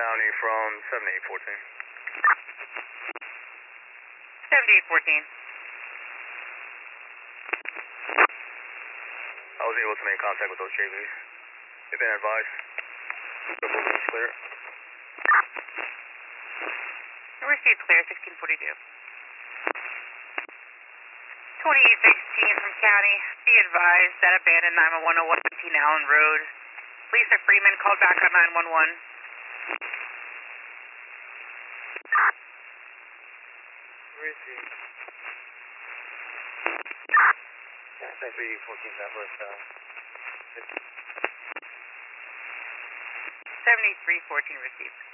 County from 7814. 7814. I was able to make contact with those JVs. They've been advised. The movement is clear. Received clear, 1642. 2816 from County. Be advised that abandoned 911 15 Allen Road. Lisa Freeman called back on 911. Received. Thanks for 14 Southwest. 7314 received.